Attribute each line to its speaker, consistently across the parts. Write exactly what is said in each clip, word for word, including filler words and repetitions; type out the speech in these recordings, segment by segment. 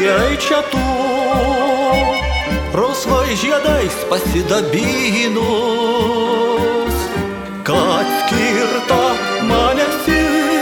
Speaker 1: jei čia tu rausvai žiedais pasidabinus, kad skirta man esi,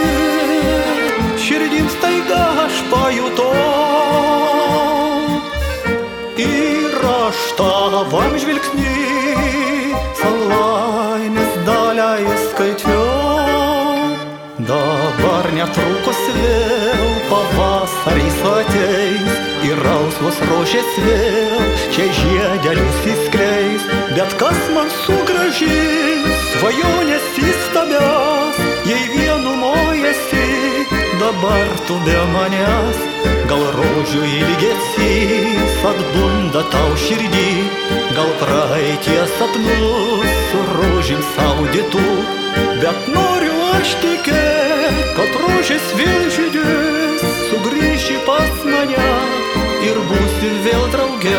Speaker 1: širdim staiga aš pajutau. Ir aš tavam žvilgsny savo laimės dalę įskaičiau. Dabar netrukus vėl pavasaris ateis ir rausvos rožės vėl čia žiedelius įskleis. Bet kas man sugrąžins svajonės įstabias, jei vienumojasi dabar tu be manęs? Gal rožių ilgesys atbunda tau širdį, gal praeities sapnus su rožėm saudytų. Bet noriu aš tikėt, kad rožės vėl žydės, sugrįši pas mane ir būsi vėl drauge.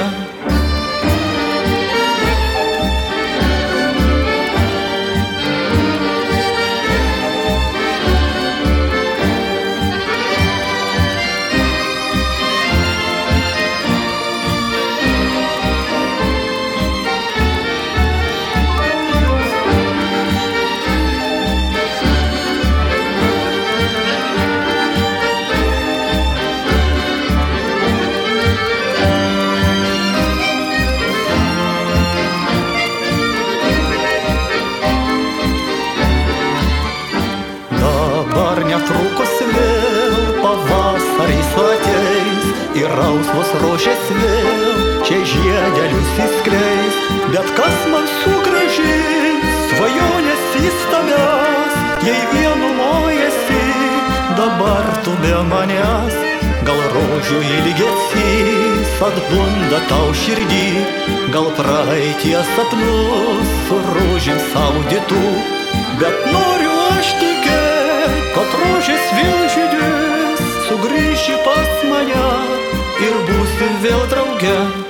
Speaker 1: Dabar netrukus vėl pavasaris ateis ir rausvos rožės vėl čia žiedelius įskleis. Bet kas man sugrąžins svajonės įstabias, jei vienumojasi dabar tu be manęs? Gal rožių ilgesys atbunda tau širdį, gal praeities sapnus su rožėm saudytų. Bet noriu aš tikėt, kad rožės vėl žydės, sugrįši pas mane ir būsi vėl drauge.